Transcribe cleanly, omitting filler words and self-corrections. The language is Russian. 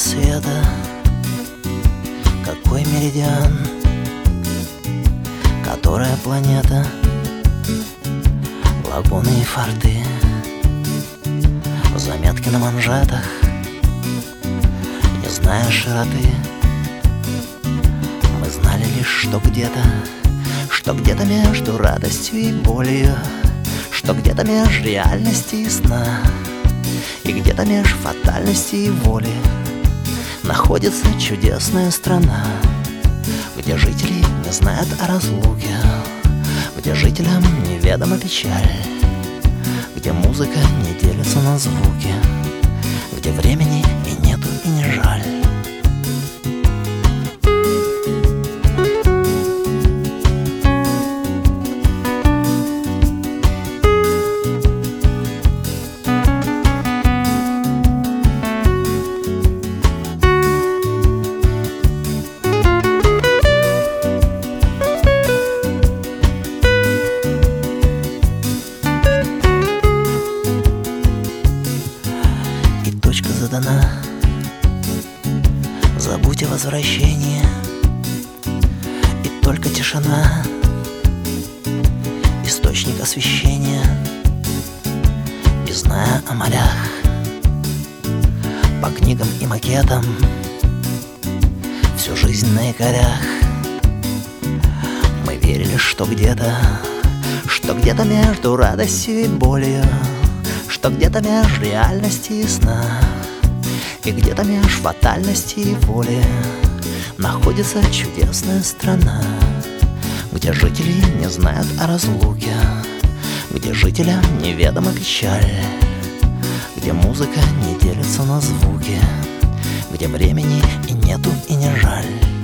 света, какой меридиан, которая планета, лагуны и форты, заметки на манжетах, не зная широты. Мы знали лишь, что где-то между радостью и болью, что где-то меж реальности и сна, и где-то меж фатальности и воли находится чудесная страна, где жители не знают о разлуке, где жителям неведома печаль, где музыка не делится на звуки, где времени и нету, и не жаль. Точка задана, забудь о возвращении, и только тишина, источник освещения. И зная о морях, по книгам и макетам, всю жизнь на якорях, мы верили, что где-то между радостью и болью, что где-то меж реальности и сна, и где-то меж фатальности и воли находится чудесная страна, где жители не знают о разлуке, где жителям неведома печаль, где музыка не делится на звуки, где времени и нету, и не жаль.